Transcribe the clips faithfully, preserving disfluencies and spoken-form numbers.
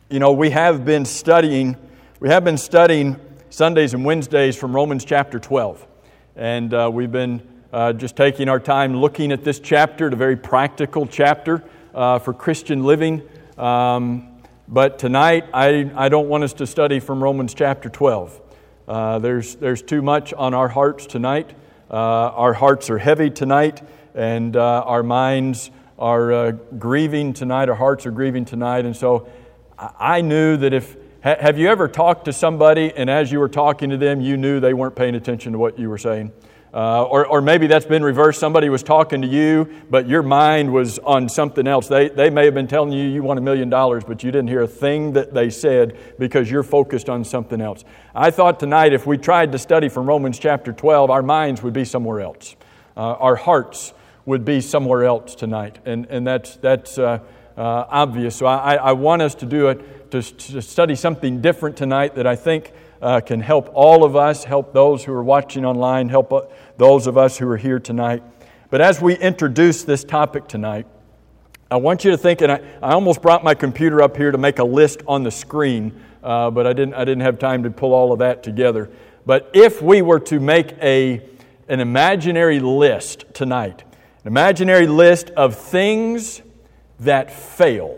You know, we have been studying, we have been studying Sundays and Wednesdays from Romans chapter twelve. And uh, we've been uh, just taking our time looking at this chapter, a very practical chapter uh, for Christian living. Um, but tonight, I, I don't want us to study from Romans chapter twelve. Uh, there's, there's too much on our hearts tonight. Uh, our hearts are heavy tonight, and uh, our minds are uh, grieving tonight. Our hearts are grieving tonight. And so I knew that if, have you ever talked to somebody and as you were talking to them, you knew they weren't paying attention to what you were saying? Uh, or, or maybe that's been reversed. Somebody was talking to you, but your mind was on something else. They, they may have been telling you you want a million dollars, but you didn't hear a thing that they said because you're focused on something else. I thought tonight if we tried to study from Romans chapter twelve, our minds would be somewhere else. Uh, our hearts would be somewhere else tonight. And, and that's, that's uh, Uh, obvious. So I, I want us to do it, to, to study something different tonight that I think uh, can help all of us, help those who are watching online, help uh, those of us who are here tonight. But as we introduce this topic tonight, I want you to think, and I, I almost brought my computer up here to make a list on the screen, uh, but I didn't, I didn't have time to pull all of that together. But if we were to make a, an imaginary list tonight, an imaginary list of things that fail.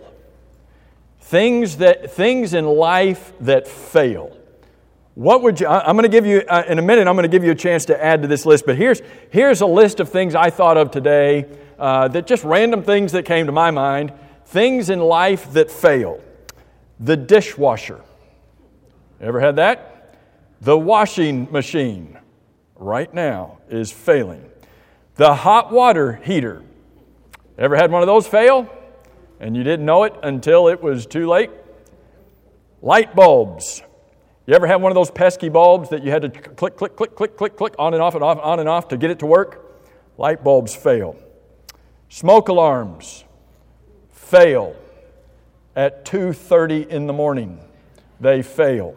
Things that things in life that fail. What would you, I'm going to give you, uh, in a minute, I'm going to give you a chance to add to this list, but here's, here's a list of things I thought of today, uh, that just random things that came to my mind. Things in life that fail. The dishwasher. Ever had that? The washing machine right now is failing. The hot water heater. Ever had one of those fail? And you didn't know it until it was too late? Light bulbs. You ever have one of those pesky bulbs that you had to click, click, click, click, click, click, on and off and off, on and off to get it to work? Light bulbs fail. Smoke alarms fail at two thirty in the morning. They fail.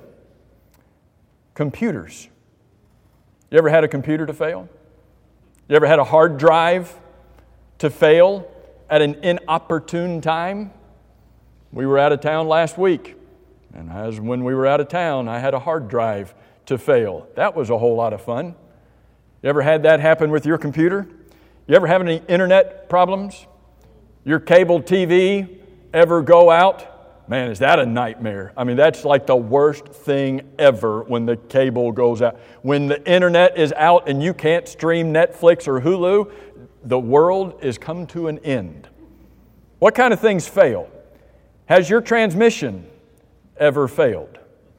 Computers. You ever had a computer to fail? You ever had a hard drive to fail at an inopportune time? We were out of town last week, and as when we were out of town, I had a hard drive to fail. That was a whole lot of fun. You ever had that happen with your computer? You ever have any internet problems? Your cable T V ever go out? Man, is that a nightmare? I mean, that's like the worst thing ever when the cable goes out. When the internet is out and you can't stream Netflix or Hulu, the world is come to an end. What kind of things fail? Has your transmission ever failed?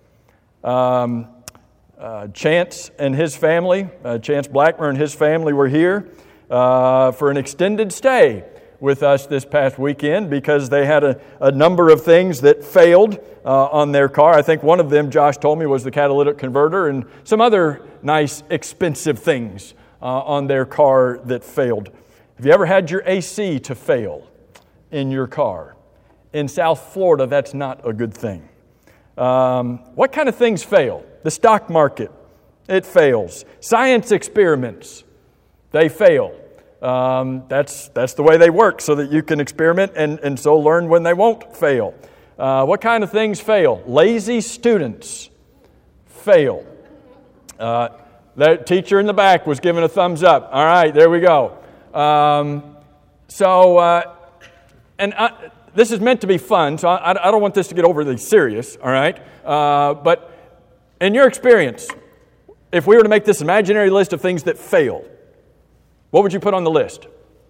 Um, uh, Chance and his family, uh, Chance Blackmer and his family were here uh, for an extended stay with us this past weekend because they had a, a number of things that failed uh, on their car. I think one of them, Josh told me, was the catalytic converter and some other nice, expensive things Uh, on their car that failed. Have you ever had your A C to fail in your car? In South Florida, that's not a good thing. Um, what kind of things fail? The stock market, it fails. Science experiments, they fail. Um, that's, that's the way they work, so that you can experiment and, and so learn when they won't fail. Uh, what kind of things fail? Lazy students fail. Uh, The teacher in the back was giving a thumbs up. All right, there we go. Um, so, uh, and I, this is meant to be fun, so I, I don't want this to get overly serious, all right? Uh, but in your experience, if we were to make this imaginary list of things that fail, what would you put on the list?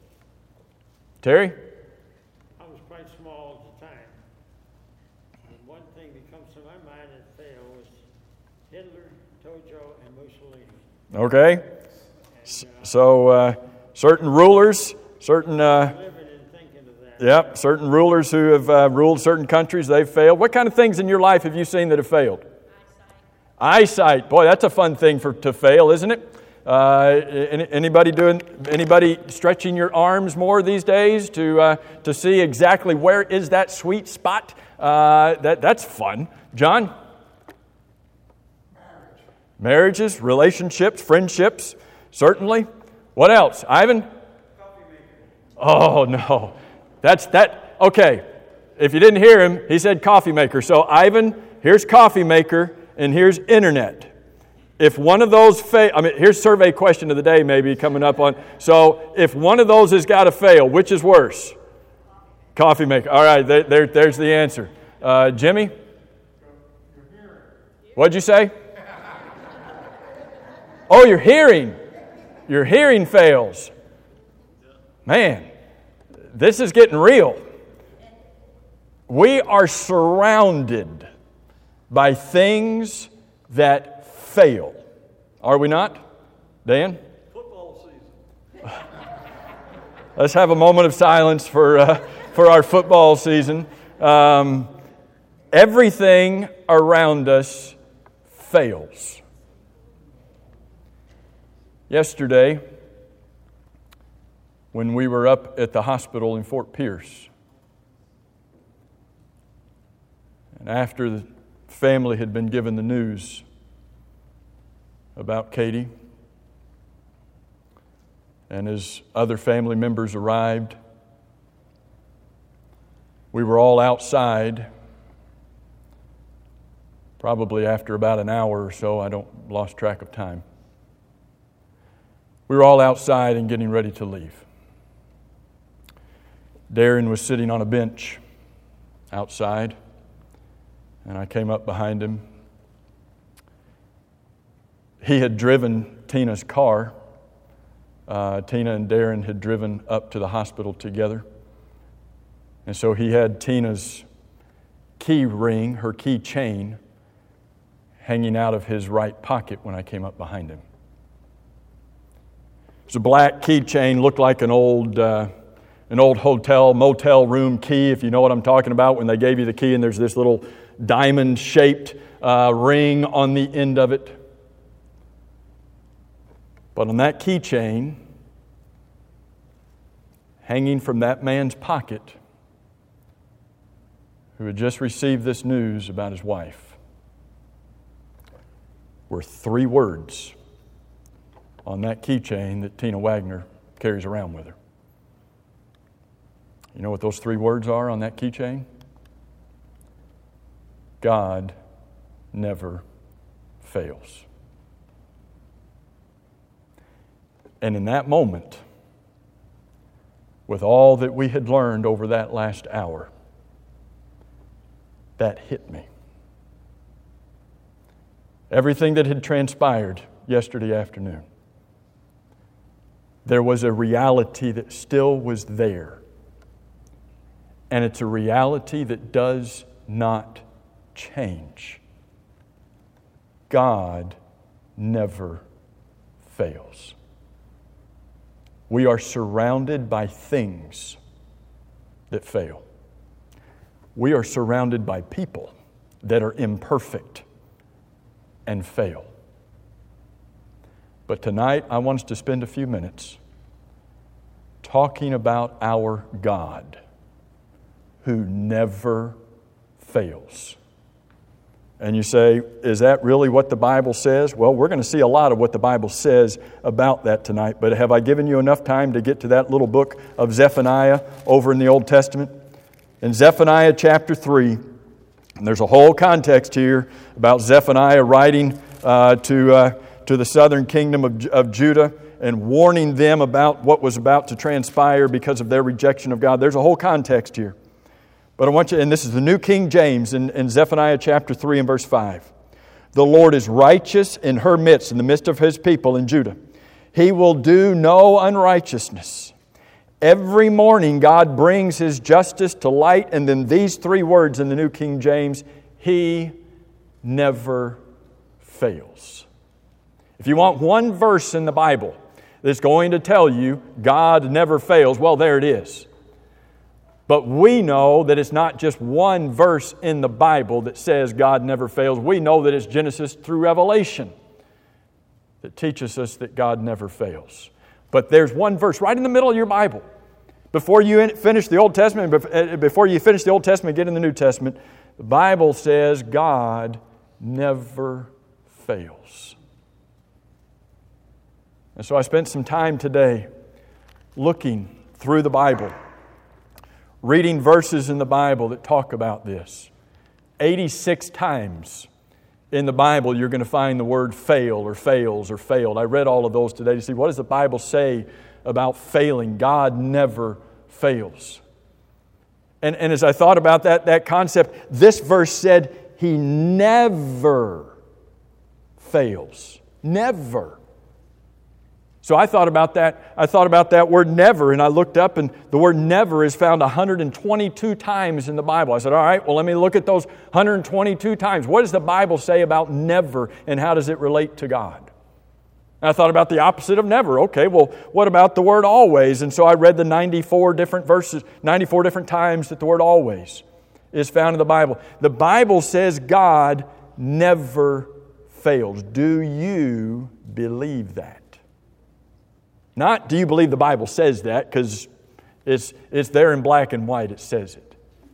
Terry? I was quite small at the time. And one thing that comes to my mind that failed was Hitler, Tojo, and Mussolini. Okay. And, uh, so, uh, certain rulers, certain... Uh, living and thinking of that. Yep, certain rulers who have uh, ruled certain countries, they've failed. What kind of things in your life have you seen that have failed? Eyesight. Eyesight. Boy, that's a fun thing for to fail, isn't it? Uh, any, anybody doing? Anybody stretching your arms more these days to uh, to see exactly where is that sweet spot? Uh, that that's fun. John? Marriages, relationships, friendships, certainly. What else? Ivan? Coffee maker. Oh, no. That's that. Okay. If you didn't hear him, he said coffee maker. So Ivan, here's coffee maker, and here's internet. If one of those fail, I mean, here's survey question of the day maybe coming up on. So if one of those has got to fail, which is worse? Coffee maker. All right, there, there, there's the answer. Uh, Jimmy? What'd you say? Oh, your hearing. Your hearing fails. Man, this is getting real. We are surrounded by things that fail. Are we not? Dan? Football season. Let's have a moment of silence for uh, for our football season. Um, everything around us fails. Yesterday, when we were up at the hospital in Fort Pierce, and after the family had been given the news about Katie, and as other family members arrived, we were all outside. Probably after about an hour or so, I don't lost track of time. We were all outside and getting ready to leave. Darren was sitting on a bench outside, and I came up behind him. He had driven Tina's car. Uh, Tina and Darren had driven up to the hospital together. And so he had Tina's key ring, her key chain, hanging out of his right pocket when I came up behind him. It was a black keychain, looked like an old uh, an old hotel, motel room key, if you know what I'm talking about, when they gave you the key and there's this little diamond-shaped uh, ring on the end of it. But on that keychain, hanging from that man's pocket, who had just received this news about his wife, were three words on that keychain that Tina Wagner carries around with her. You know what those three words are on that keychain? God never fails. And in that moment, with all that we had learned over that last hour, that hit me. Everything that had transpired yesterday afternoon, there was a reality that still was there. And it's a reality that does not change. God never fails. We are surrounded by things that fail. We are surrounded by people that are imperfect and fail. But tonight, I want us to spend a few minutes talking about our God who never fails. And you say, is that really what the Bible says? Well, we're going to see a lot of what the Bible says about that tonight. But have I given you enough time to get to that little book of Zephaniah over in the Old Testament? In Zephaniah chapter three, and there's a whole context here about Zephaniah writing uh, to uh, to the southern kingdom of, of Judah and warning them about what was about to transpire because of their rejection of God. There's a whole context here. But I want you, and this is the New King James in, in Zephaniah chapter three and verse five. The Lord is righteous in her midst, in the midst of His people in Judah. He will do no unrighteousness. Every morning God brings His justice to light, and then these three words in the New King James, He never fails. If you want one verse in the Bible that's going to tell you God never fails, well, there it is. But we know that it's not just one verse in the Bible that says God never fails. We know that it's Genesis through Revelation that teaches us that God never fails. But there's one verse right in the middle of your Bible. Before you finish the Old Testament, before you finish the Old Testament, get in the New Testament, the Bible says God never fails. And so I spent some time today looking through the Bible, reading verses in the Bible that talk about this. eighty-six times in the Bible you're going to find the word fail or fails or failed. I read all of those today to see what does the Bible say about failing. God never fails. And, and as I thought about that, that concept, this verse said He never fails. Never. So I thought about that. I thought about that word never, and I looked up, and the word never is found one hundred twenty-two times in the Bible. I said, all right, well, let me look at those one hundred twenty-two times. What does the Bible say about never, and how does it relate to God? And I thought about the opposite of never. Okay, well, what about the word always? And so I read the ninety-four different verses, ninety-four different times that the word always is found in the Bible. The Bible says God never fails. Do you believe that? Not, do you believe the Bible says that? Because it's, it's there in black and white, it says it.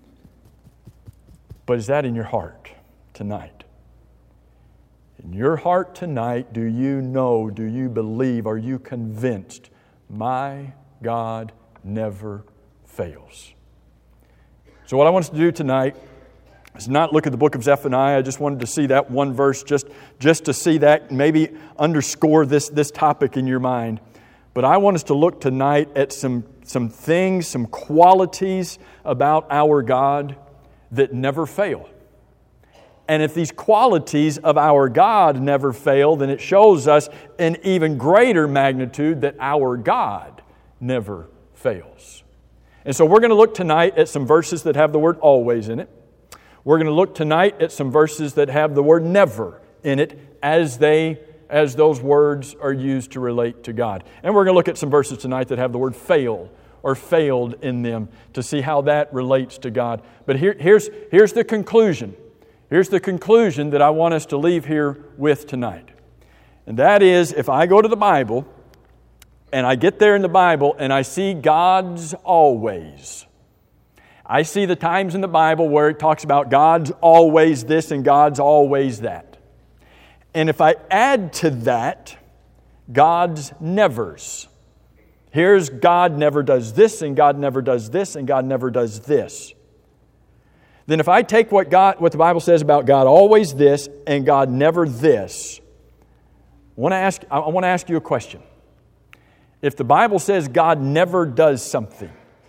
But is that in your heart tonight? In your heart tonight, do you know, do you believe, are you convinced, my God never fails? So what I want us to do tonight is not look at the book of Zephaniah. I just wanted to see that one verse, just, just to see that, maybe underscore this, this topic in your mind. But I want us to look tonight at some, some things, some qualities about our God that never fail. And if these qualities of our God never fail, then it shows us an even greater magnitude that our God never fails. And so we're going to look tonight at some verses that have the word always in it. We're going to look tonight at some verses that have the word never in it as they as those words are used to relate to God. And we're going to look at some verses tonight that have the word fail or failed in them to see how that relates to God. But here, here's, here's the conclusion. Here's the conclusion that I want us to leave here with tonight. And that is, if I go to the Bible and I get there in the Bible and I see God's always, I see the times in the Bible where it talks about God's always this and God's always that. And if I add to that God's nevers, here's God never does this, and God never does this, and God never does this. Then if I take what God, what the Bible says about God always this and God never this, I want to ask, I want to ask you a question. If the Bible says God never does something,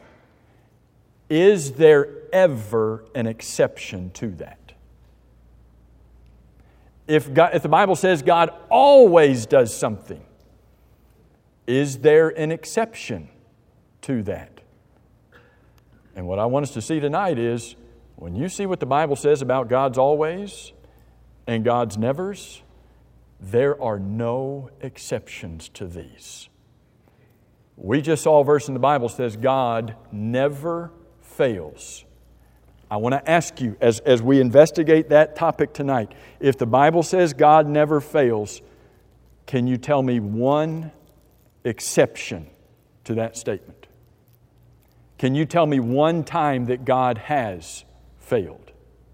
is there ever an exception to that? If, God, if the Bible says God always does something, is there an exception to that? And what I want us to see tonight is, when you see what the Bible says about God's always and God's nevers, there are no exceptions to these. We just saw a verse in the Bible that says God never fails. I want to ask you, as, as we investigate that topic tonight, if the Bible says God never fails, can you tell me one exception to that statement? Can you tell me one time that God has failed?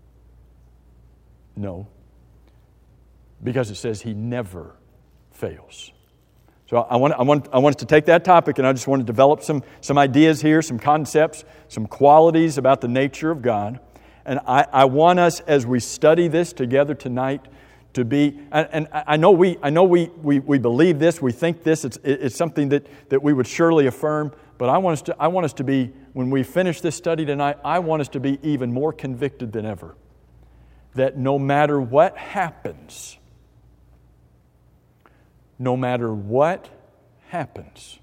No. Because it says He never fails. So I want, I want, I want us to take that topic, and I just want to develop some, some ideas here, some concepts, some qualities about the nature of God. And I, I want us, as we study this together tonight, to be, and, and I know we I know we, we, we believe this, we think this, it's, it's something that, that we would surely affirm, but I want us to I want us to be, when we finish this study tonight, I want us to be even more convicted than ever that no matter what happens, no matter what happens,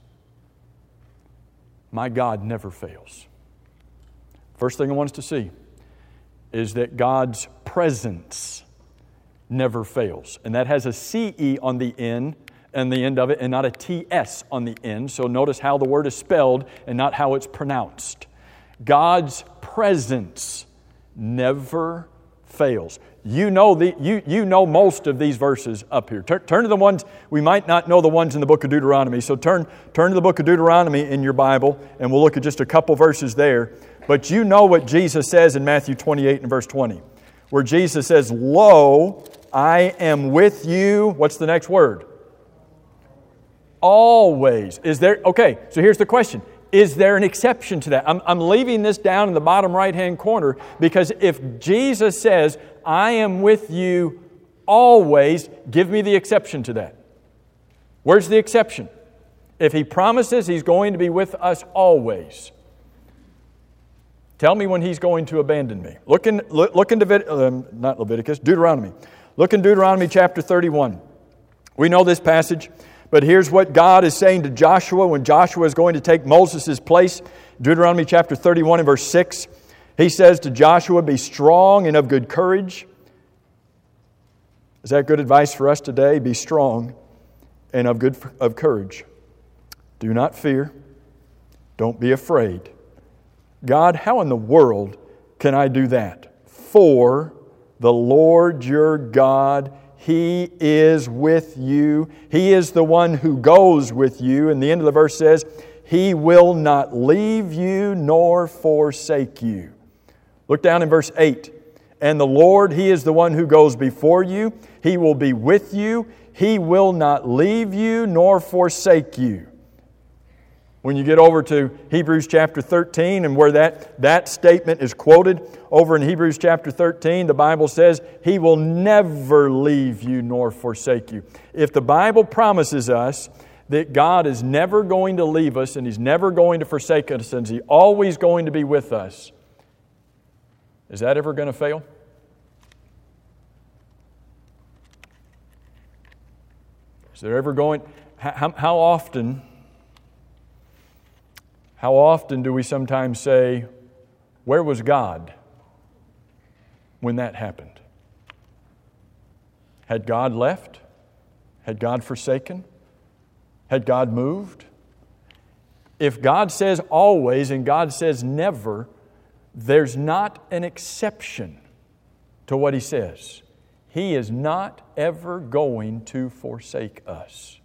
my God never fails. First thing I want us to see is that God's presence never fails. And that has a C E on the end, and the end of it, and not a T S on the end. So notice how the word is spelled and not how it's pronounced. God's presence never fails. You know the you you know most of these verses up here. Turn, turn to the ones, we might not know the ones in the book of Deuteronomy. So turn turn to the book of Deuteronomy in your Bible, and we'll look at just a couple verses there. But you know what Jesus says in Matthew twenty-eight and verse twenty, where Jesus says, "Lo, I am with you." What's the next word? Always. Is there, okay, so here's the question. is there an exception to that? I'm, I'm leaving this down in the bottom right-hand corner because if Jesus says, I am with you always, give me the exception to that. Where's the exception? If He promises He's going to be with us always, tell me when He's going to abandon me. Look in, look, look in Levit- um, not Leviticus, Deuteronomy. Look in Deuteronomy chapter thirty-one. We know this passage, but here's what God is saying to Joshua when Joshua is going to take Moses' place. Deuteronomy chapter thirty-one and verse six. He says to Joshua, be strong and of good courage. Is that good advice for us today? Be strong and of good of courage. Do not fear. Don't be afraid. God, how in the world can I do that? For the Lord your God, He is with you. He is the one who goes with you. And the end of the verse says, He will not leave you nor forsake you. Look down in verse eight. And the Lord, He is the one who goes before you. He will be with you. He will not leave you nor forsake you. When you get over to Hebrews chapter thirteen and where that, that statement is quoted, over in Hebrews chapter thirteen, the Bible says, He will never leave you nor forsake you. If the Bible promises us that God is never going to leave us and He's never going to forsake us and He's always going to be with us, is that ever going to fail? Is there ever going... How, how often... How often do we sometimes say, where was God when that happened? Had God left? Had God forsaken? Had God moved? If God says always and God says never, there's not an exception to what He says. He is not ever going to forsake us.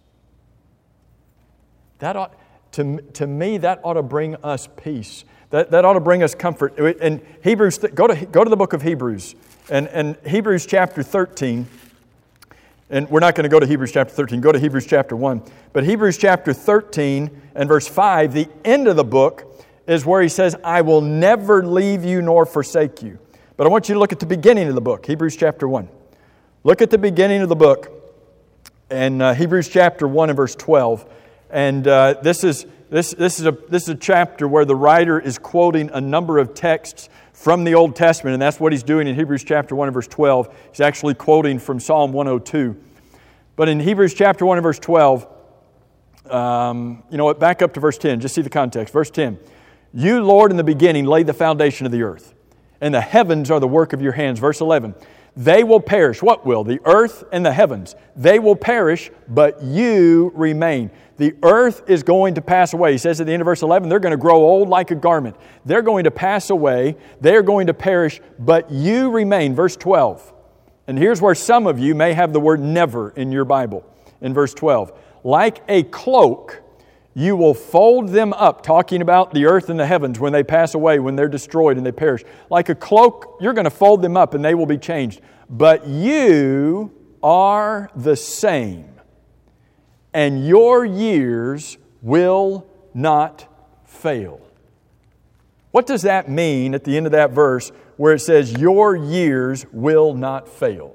That ought... To, to me, that ought to bring us peace. That, that ought to bring us comfort. And Hebrews, go to, go to the book of Hebrews. And, and Hebrews chapter thirteen. And we're not going to go to Hebrews chapter thirteen. Go to Hebrews chapter one. But Hebrews chapter thirteen and verse five, the end of the book, is where he says, I will never leave you nor forsake you. But I want you to look at the beginning of the book, Hebrews chapter one. Look at the beginning of the book. And uh, Hebrews chapter one and verse twelve. And uh, this is this this is a this is a chapter where the writer is quoting a number of texts from the Old Testament, and that's what he's doing in Hebrews chapter one and verse twelve. He's actually quoting from Psalm one oh two. But in Hebrews chapter one and verse twelve, um, you know what? Back up to verse ten. Just see the context. Verse ten. You, Lord, in the beginning laid the foundation of the earth, and the heavens are the work of your hands. Verse eleven. They will perish. What will? The earth and the heavens. They will perish, but you remain. The earth is going to pass away. He says at the end of verse eleven, they're going to grow old like a garment. They're going to pass away. They're going to perish, but you remain. Verse twelve. And here's where some of you may have the word never in your Bible. In verse twelve. Like a cloak, you will fold them up, talking about the earth and the heavens when they pass away, when they're destroyed and they perish. Like a cloak, you're going to fold them up and they will be changed. But you are the same, and your years will not fail. What does that mean at the end of that verse where it says, your years will not fail?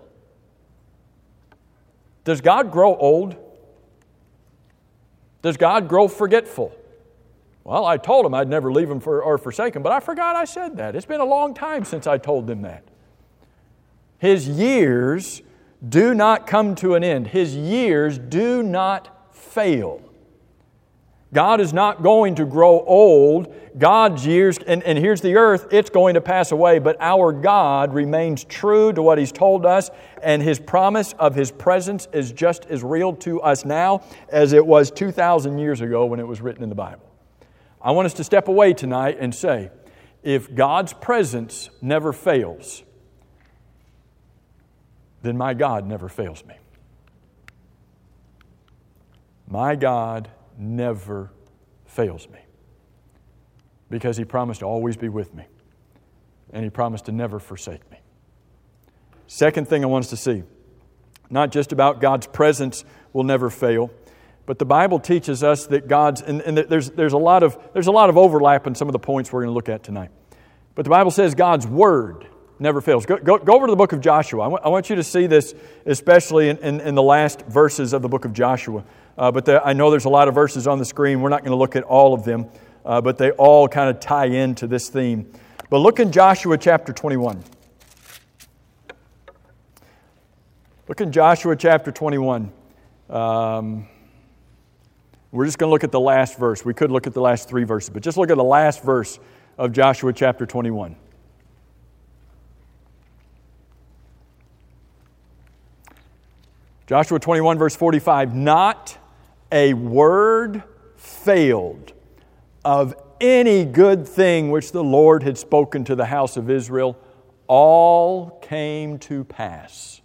Does God grow old? Does God grow forgetful? Well, I told him I'd never leave him for, or forsake him, but I forgot I said that. It's been a long time since I told them that. His years do not come to an end. His years do not fail. God is not going to grow old. God's years, and, and here's the earth, it's going to pass away, but our God remains true to what He's told us, and His promise of His presence is just as real to us now as it was two thousand years ago when it was written in the Bible. I want us to step away tonight and say, if God's presence never fails, then my God never fails me. My God never fails me, because He promised to always be with me, and He promised to never forsake me. Second thing I want us to see, not just about God's presence will never fail, But the Bible teaches us that God's, and, and there's, there's, a lot of, there's a lot of overlap in some of the points we're going to look at tonight. But the Bible says God's Word never fails. Go, go, go over to the book of Joshua. I want, I want you to see this, especially in, in, in the last verses of the book of Joshua. Uh, but there, I know there's a lot of verses on the screen. We're not going to look at all of them, uh, but they all kind of tie into this theme. But look in Joshua chapter twenty-one. Look in Joshua chapter twenty-one. Um, we're just going to look at the last verse. We could look at the last three verses, but just look at the last verse of Joshua chapter twenty-one. Joshua twenty-one, verse forty-five. Not a word failed of any good thing which the Lord had spoken to the house of Israel. All came to pass.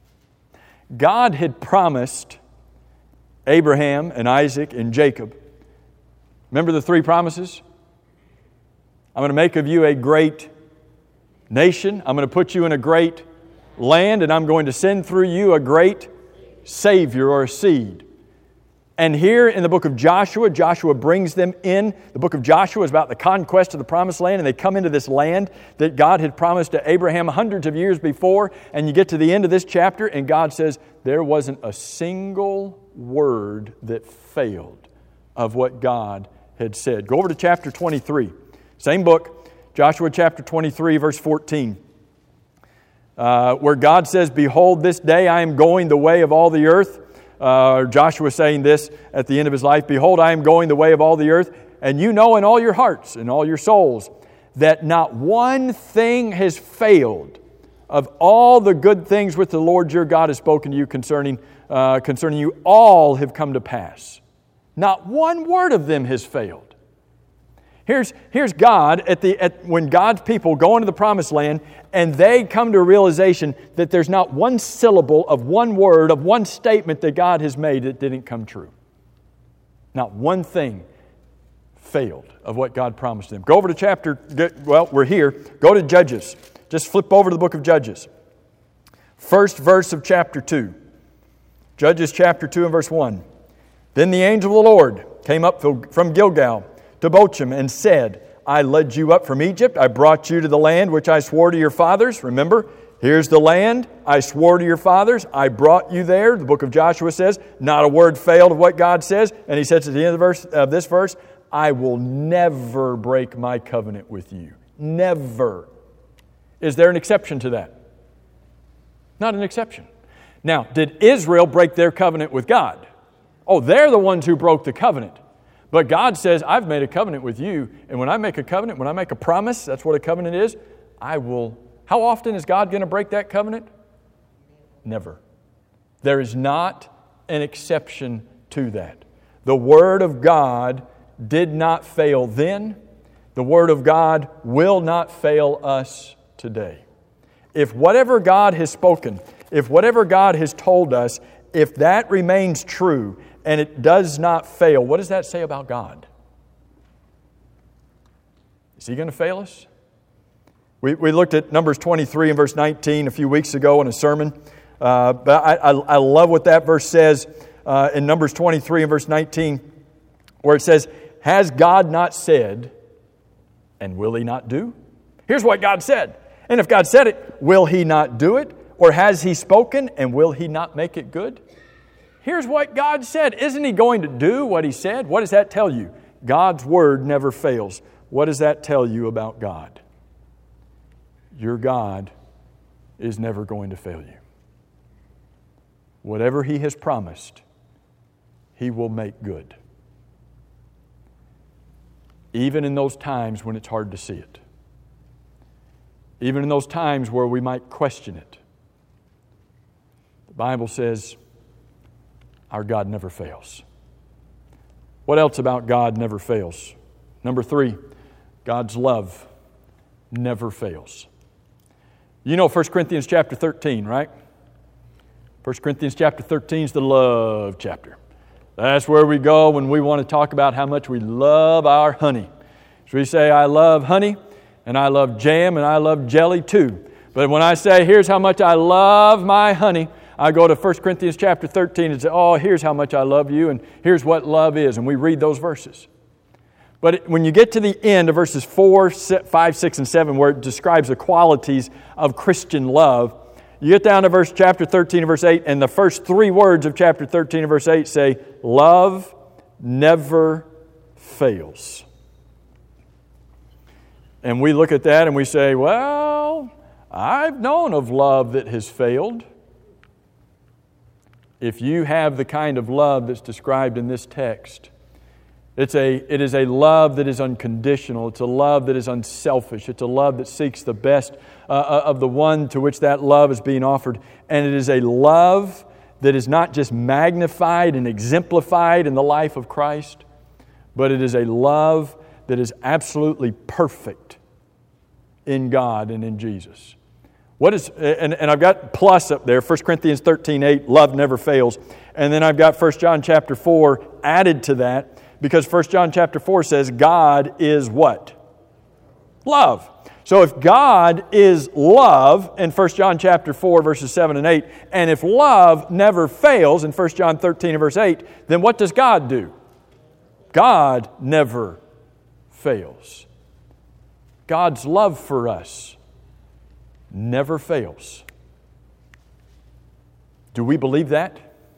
God had promised Abraham and Isaac and Jacob. Remember the three promises? I'm going to make of you a great nation. I'm going to put you in a great land, and I'm going to send through you a great Savior or a seed. And here in the book of Joshua, Joshua brings them in. The book of Joshua is about the conquest of the promised land, and they come into this land that God had promised to Abraham hundreds of years before. And you get to the end of this chapter, and God says there wasn't a single word that failed of what God had said. Go over to chapter twenty-three. Same book, Joshua chapter twenty-three, verse fourteen. Uh, where God says, behold, this day I am going the way of all the earth. Uh, Joshua saying this at the end of his life, behold, I am going the way of all the earth, and you know in all your hearts and all your souls that not one thing has failed of all the good things which the Lord your God has spoken to you concerning, uh, concerning you, all have come to pass. Not one word of them has failed. Here's, here's God at the at, when God's people go into the promised land and they come to a realization that there's not one syllable of one word, of one statement that God has made that didn't come true. Not one thing failed of what God promised them. Go over to chapter, well, we're here. Go to Judges. Just flip over to the book of Judges. First verse of chapter two. Judges chapter two and verse one. Then the angel of the Lord came up from Gilgal to Bochim and said, I led you up from Egypt. I brought you to the land which I swore to your fathers. Remember, here's the land I swore to your fathers. I brought you there. The book of Joshua says, not a word failed of what God says. And he says at the end of, the verse, of this verse, I will never break my covenant with you. Never. Is there an exception to that? Not an exception. Now, did Israel break their covenant with God? Oh, they're the ones who broke the covenant. But God says, I've made a covenant with you, and when I make a covenant, when I make a promise, that's what a covenant is, I will... How often is God going to break that covenant? Never. There is not an exception to that. The Word of God did not fail then. The Word of God will not fail us today. If whatever God has spoken, if whatever God has told us, if that remains true, and it does not fail, what does that say about God? Is He going to fail us? We, we looked at Numbers twenty-three and verse nineteen a few weeks ago in a sermon. Uh, but I, I, I love what that verse says uh, in Numbers twenty-three and verse nineteen, where it says, has God not said, and will He not do? Here's what God said. And if God said it, will He not do it? Or has He spoken, and will He not make it good? Here's what God said. Isn't He going to do what He said? What does that tell you? God's Word never fails. What does that tell you about God? Your God is never going to fail you. Whatever He has promised, He will make good. Even in those times when it's hard to see it. Even in those times where we might question it. The Bible says, our God never fails. What else about God never fails? Number three, God's love never fails. You know First Corinthians chapter thirteen, right? First Corinthians chapter thirteen is the love chapter. That's where we go when we want to talk about how much we love our honey. So we say, I love honey, and I love jam, and I love jelly too. But when I say, here's how much I love my honey, I go to First Corinthians chapter thirteen and say, oh, here's how much I love you, and here's what love is, and we read those verses. But when you get to the end of verses four, five, six, and seven, where it describes the qualities of Christian love, you get down to verse chapter thirteen and verse eight, and the first three words of chapter thirteen and verse eight say, love never fails. And we look at that and we say, well, I've known of love that has failed. If you have the kind of love that's described in this text, It's a, it is a love that is unconditional. It's a love that is unselfish. It's a love that seeks the best uh, of the one to which that love is being offered. And it is a love that is not just magnified and exemplified in the life of Christ, but it is a love that is absolutely perfect in God and in Jesus. What is, and, and I've got plus up there, First Corinthians thirteen eight, love never fails. And then I've got First John chapter four added to that, because First John chapter four says God is what? Love. So if God is love in First John chapter four verses seven and eight, and if love never fails in First John thirteen and verse eight, then what does God do? God never fails. God's love for us never fails. Do we believe that?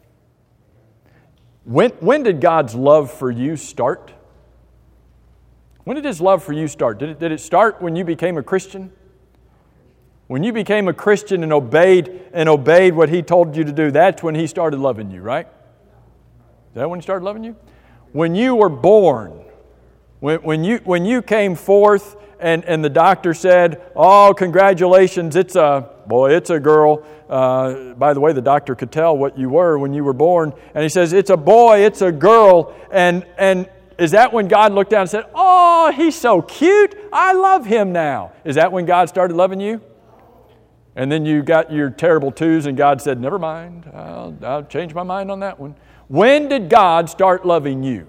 When, when did God's love for you start? When did His love for you start? Did it, did it start when you became a Christian? When you became a Christian and obeyed and obeyed what He told you to do, that's when He started loving you, right? Is that when He started loving you? When you were born, when, when you when you came forth and, and the doctor said, oh, congratulations, it's a boy, it's a girl. Uh, by the way, the doctor could tell what you were when you were born. And he says, it's a boy, it's a girl. And and is that when God looked down and said, oh, he's so cute, I love him now? Is that when God started loving you? And then you got your terrible twos and God said, never mind, I'll, I'll change my mind on that one. When did God start loving you?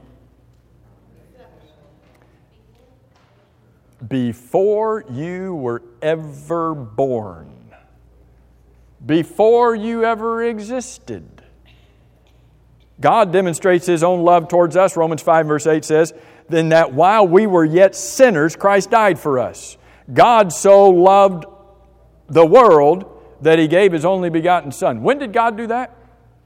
Before you were ever born. Before you ever existed. God demonstrates His own love towards us. Romans five verse eight says, then that while we were yet sinners, Christ died for us. God so loved the world that He gave His only begotten Son. When did God do that?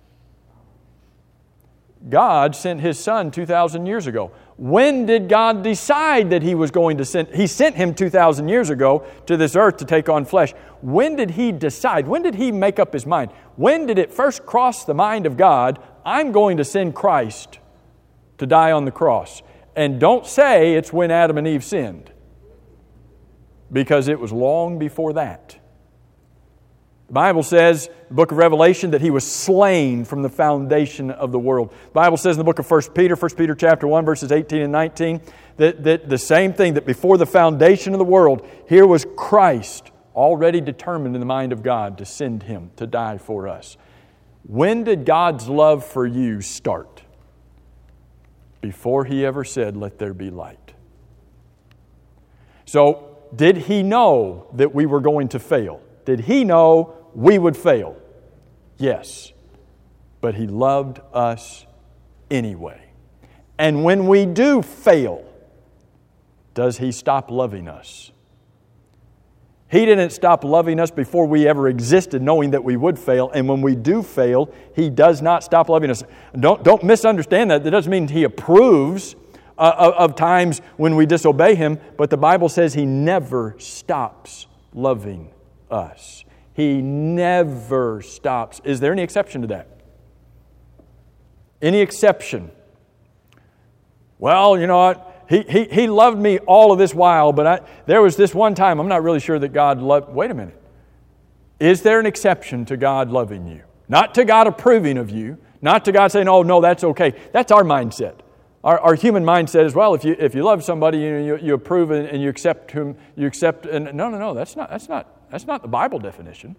God sent His Son two thousand years ago. When did God decide that He was going to send? He sent Him two thousand years ago to this earth to take on flesh. When did He decide? When did He make up His mind? When did it first cross the mind of God, I'm going to send Christ to die on the cross? And don't say it's when Adam and Eve sinned, because it was long before that. The Bible says, in the book of Revelation, that He was slain from the foundation of the world. The Bible says in the book of First Peter, First Peter chapter one, verses eighteen and nineteen, that, that the same thing, that before the foundation of the world, here was Christ already determined in the mind of God to send Him to die for us. When did God's love for you start? Before He ever said, let there be light. So, did He know that we were going to fail? Did He know we would fail? Yes. But He loved us anyway. And when we do fail, does He stop loving us? He didn't stop loving us before we ever existed, knowing that we would fail. And when we do fail, He does not stop loving us. Don't, don't misunderstand that. That doesn't mean He approves uh, of, of times when we disobey Him. But the Bible says He never stops loving us. He never stops. Is there any exception to that? Any exception? Well, you know what? He, he, he loved me all of this while, but I, there was this one time I'm not really sure that God loved... Wait a minute. Is there an exception to God loving you? Not to God approving of you. Not to God saying, oh, no, that's okay. That's our mindset. Our, our human mindset is, well, if you if you love somebody, you you, you approve and, and you accept whom you accept. And no, no, no. That's not that's not that's not the Bible definition.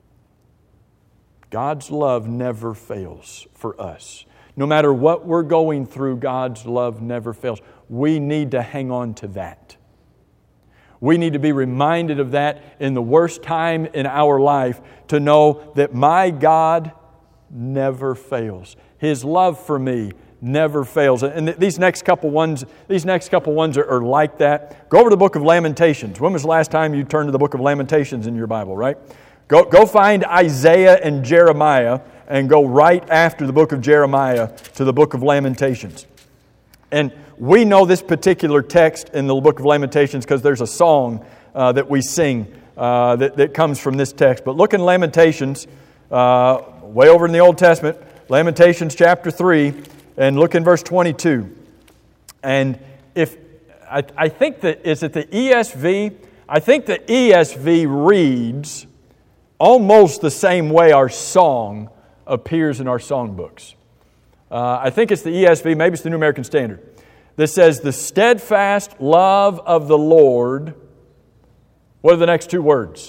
God's love never fails for us. No matter what we're going through, God's love never fails. We need to hang on to that. We need to be reminded of that in the worst time in our life, to know that my God never fails. His love for me never fails. And these next couple ones, these next couple ones are, are like that. Go over to the book of Lamentations. When was the last time you turned to the book of Lamentations in your Bible, right? Go, go find Isaiah and Jeremiah and go right after the book of Jeremiah to the book of Lamentations. And we know this particular text in the book of Lamentations because there's a song uh, that we sing uh, that, that comes from this text. But look in Lamentations, uh, way over in the Old Testament, Lamentations chapter three, and look in verse twenty-two. And if I, I think that, is it the E S V? I think the E S V reads almost the same way our song appears in our songbooks. Uh, I think it's the E S V, maybe it's the New American Standard. That says, the steadfast love of the Lord, what are the next two words?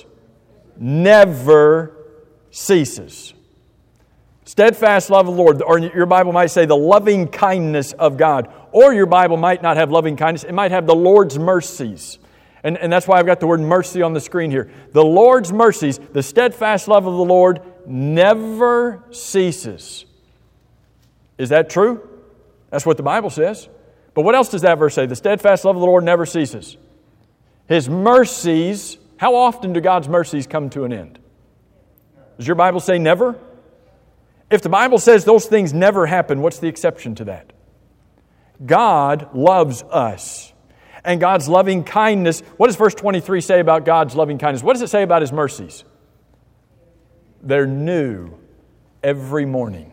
Never ceases. Steadfast love of the Lord, or your Bible might say the loving kindness of God. Or your Bible might not have loving kindness, it might have the Lord's mercies. And, and that's why I've got the word mercy on the screen here. The Lord's mercies, the steadfast love of the Lord never ceases. Is that true? That's what the Bible says. But what else does that verse say? The steadfast love of the Lord never ceases. His mercies, how often do God's mercies come to an end? Does your Bible say never? If the Bible says those things never happen, what's the exception to that? God loves us. And God's loving kindness, what does verse twenty-three say about God's loving kindness? What does it say about His mercies? They're new every morning.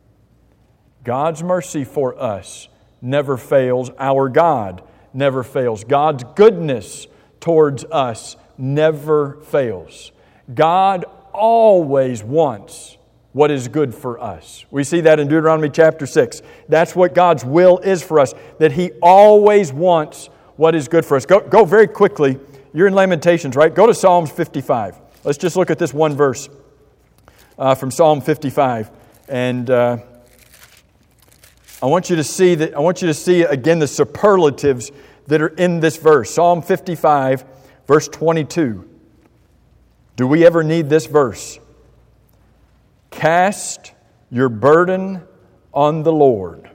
God's mercy for us never fails. Our God never fails. God's goodness towards us never fails. God always wants what is good for us. We see that in Deuteronomy chapter six. That's what God's will is for us, that He always wants what is good for us. Go, go very quickly. You're in Lamentations, right? Go to Psalms fifty-five. Let's just look at this one verse uh, from Psalm fifty-five. And uh, I want you to see that. I want you to see again the superlatives that are in this verse. Psalm fifty-five, verse twenty-two. Do we ever need this verse? Cast your burden on the Lord.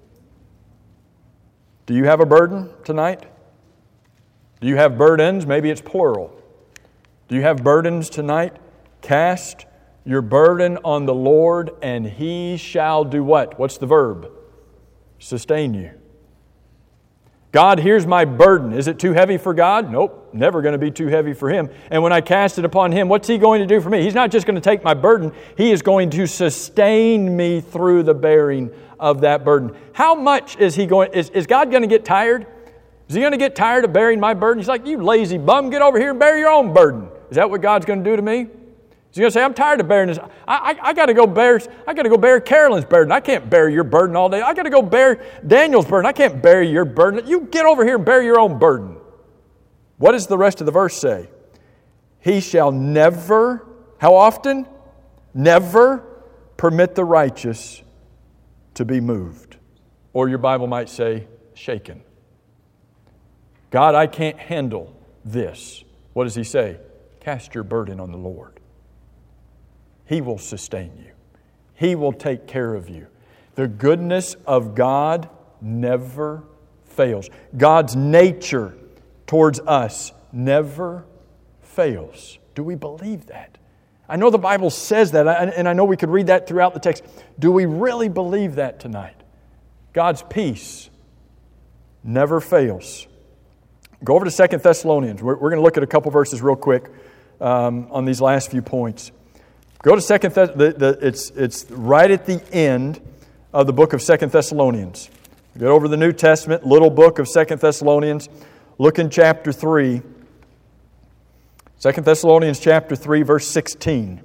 Do you have a burden tonight? Do you have burdens? Maybe it's plural. Do you have burdens tonight? Cast your burden on the Lord, and He shall do what? What's the verb? Sustain you. God, here's my burden. Is it too heavy for God? Nope, never going to be too heavy for Him. And when I cast it upon Him, what's He going to do for me? He's not just going to take my burden. He is going to sustain me through the bearing of that burden. How much is He going? Is, is God going to get tired? Is He going to get tired of bearing my burden? He's like, you lazy bum, get over here and bear your own burden. Is that what God's going to do to me? Is He going to say, I'm tired of bearing this. I, I, I got to go bear. I got to go bear Carolyn's burden. I can't bear your burden all day. I got to go bear Daniel's burden. I can't bear your burden. You get over here and bear your own burden. What does the rest of the verse say? He shall never, how often? Never permit the righteous to be moved. Or your Bible might say, shaken. God, I can't handle this. What does He say? Cast your burden on the Lord. He will sustain you. He will take care of you. The goodness of God never fails. God's nature towards us never fails. Do we believe that? I know the Bible says that, and I know we could read that throughout the text. Do we really believe that tonight? God's peace never fails. Go over to Second Thessalonians. We're, we're going to look at a couple verses real quick um, on these last few points. Go to Second Thess- the, the, it's, it's right at the end of the book of Second Thessalonians. Go over the New Testament, little book of Second Thessalonians. Look in chapter three. Second Thessalonians chapter three, verse sixteen.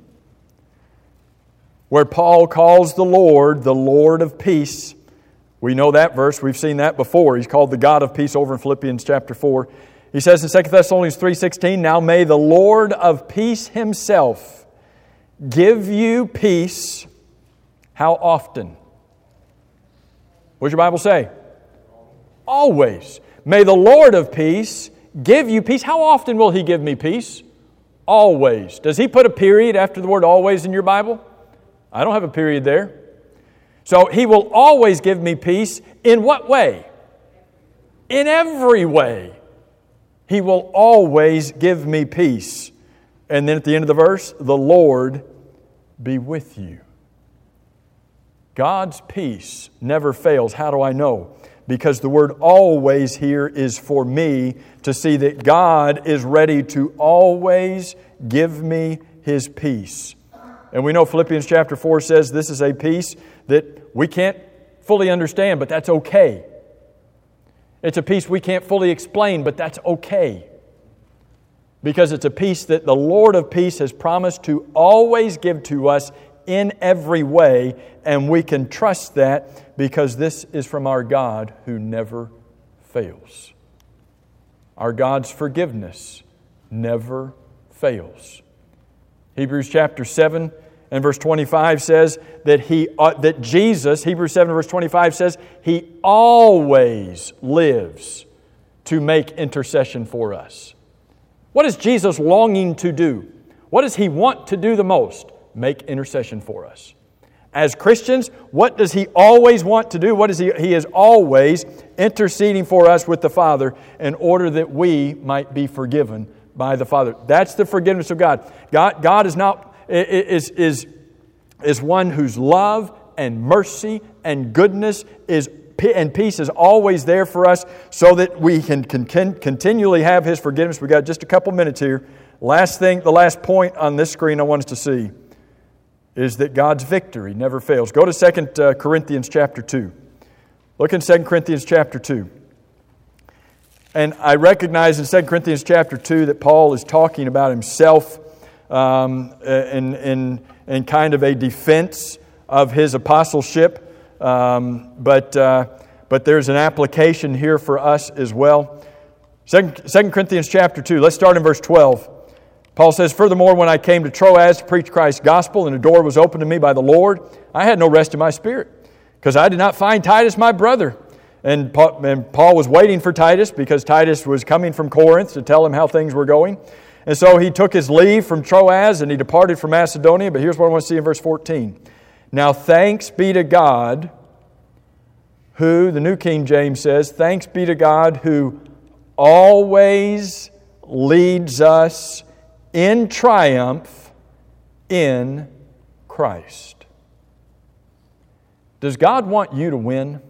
Where Paul calls the Lord the Lord of peace. We know that verse. We've seen that before. He's called the God of peace over in Philippians chapter four. He says in Second Thessalonians three sixteen, now may the Lord of peace Himself give you peace. How often? What does your Bible say? Always. May the Lord of peace give you peace. How often will He give me peace? Always. Does He put a period after the word always in your Bible? I don't have a period there. So He will always give me peace. In what way? In every way. He will always give me peace. And then at the end of the verse, the Lord be with you. God's peace never fails. How do I know? Because the word always here is for me to see that God is ready to always give me His peace. And we know Philippians chapter four says this is a peace that we can't fully understand, but that's okay. It's a peace we can't fully explain, but that's okay. Because it's a peace that the Lord of peace has promised to always give to us in every way, and we can trust that because this is from our God who never fails. Our God's forgiveness never fails. Hebrews chapter seven and verse twenty-five says that he uh, that Jesus, Hebrews seven verse twenty-five says, He always lives to make intercession for us. What is Jesus longing to do? What does He want to do the most? Make intercession for us. As Christians, what does He always want to do? What is He? He is always interceding for us with the Father in order that we might be forgiven by the Father. That's the forgiveness of God. God, God is not is is is one whose love and mercy and goodness is and peace is always there for us, so that we can, can, can continually have His forgiveness. We've got just a couple minutes here. Last thing, the last point on this screen I want us to see is that God's victory never fails. Go to Second Corinthians chapter two. Look in Second Corinthians chapter two. And I recognize in Second Corinthians chapter two that Paul is talking about himself um, in, in, in kind of a defense of his apostleship. Um, but uh, but there's an application here for us as well. Second Corinthians chapter two, let's start in verse twelve. Paul says, "Furthermore, when I came to Troas to preach Christ's gospel, and a door was opened to me by the Lord, I had no rest in my spirit, because I did not find Titus my brother." And Paul, and Paul was waiting for Titus, because Titus was coming from Corinth to tell him how things were going. And so he took his leave from Troas, and he departed for Macedonia. But here's what I want to see in verse fourteen. "Now thanks be to God, who," the New King James says, "thanks be to God who always leads us in triumph in Christ." Does God want you to win?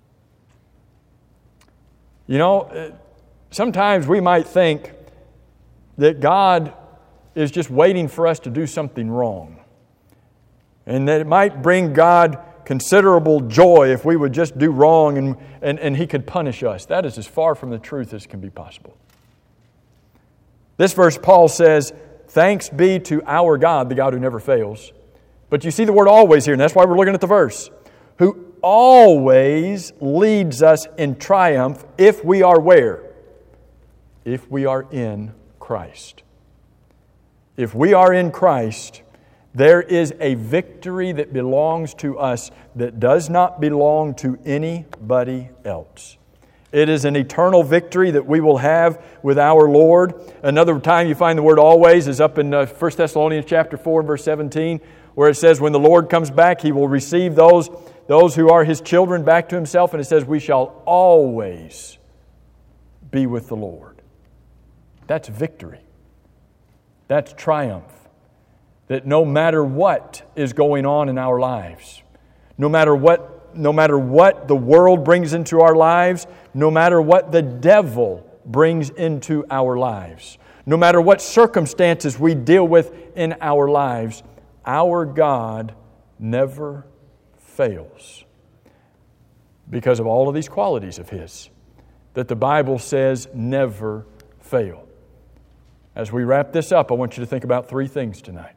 You know, sometimes we might think that God is just waiting for us to do something wrong, and that it might bring God considerable joy if we would just do wrong and, and, and He could punish us. That is as far from the truth as can be possible. This verse, Paul says, thanks be to our God, the God who never fails. But you see the word always here, and that's why we're looking at the verse. Who always leads us in triumph if we are where? If we are in Christ. If we are in Christ, there is a victory that belongs to us that does not belong to anybody else. It is an eternal victory that we will have with our Lord. Another time you find the word always is up in uh, First Thessalonians chapter four, verse seventeen, where it says, when the Lord comes back, He will receive those, those who are His children back to Himself. And it says, we shall always be with the Lord. That's victory. That's triumph. That no matter what is going on in our lives, no matter what, no matter what the world brings into our lives, no matter what the devil brings into our lives, no matter what circumstances we deal with in our lives, our God never fails. Because of all of these qualities of His that the Bible says never fail. As we wrap this up, I want you to think about three things tonight.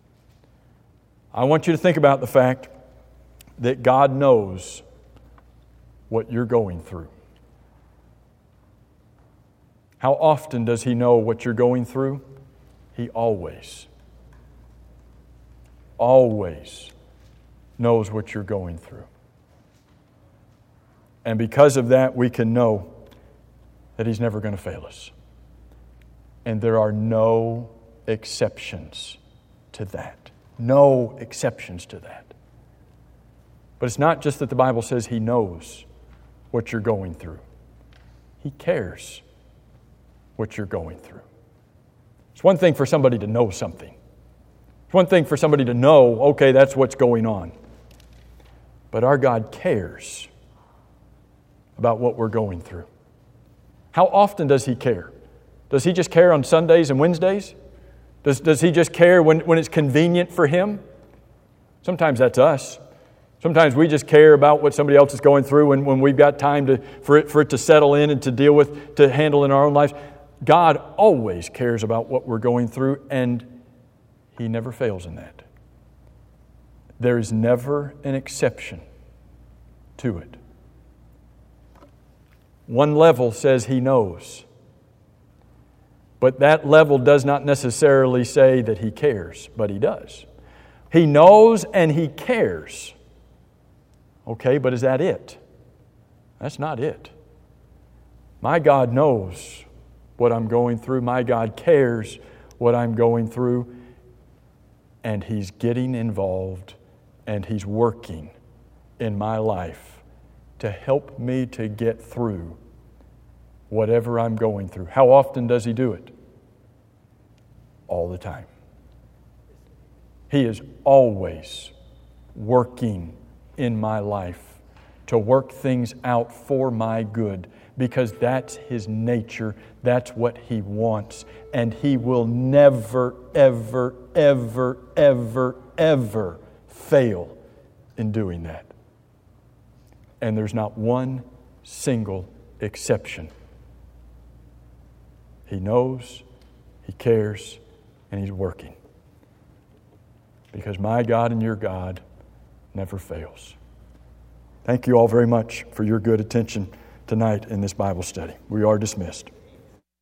I want you to think about the fact that God knows what you're going through. How often does He know what you're going through? He always, always knows what you're going through. And because of that, we can know that He's never going to fail us. And there are no exceptions to that. No exceptions to that. But it's not just that the Bible says He knows what you're going through. He cares what you're going through. It's one thing for somebody to know something. It's one thing for somebody to know, okay, that's what's going on. But our God cares about what we're going through. How often does He care? Does He just care on Sundays and Wednesdays? Does, does He just care when, when it's convenient for Him? Sometimes that's us. Sometimes we just care about what somebody else is going through when, when we've got time to, for, it, for it to settle in and to deal with, to handle in our own lives. God always cares about what we're going through, and He never fails in that. There is never an exception to it. One level says He knows. But that level does not necessarily say that He cares, but He does. He knows and He cares. Okay, but is that it? That's not it. My God knows what I'm going through. My God cares what I'm going through. And He's getting involved and He's working in my life to help me to get through whatever I'm going through. How often does He do it? All the time. He is always working in my life to work things out for my good, because that's His nature. That's what He wants. And He will never, ever, ever, ever, ever fail in doing that. And there's not one single exception. He knows, He cares, and He's working. Because my God and your God never fails. Thank you all very much for your good attention tonight in this Bible study. We are dismissed.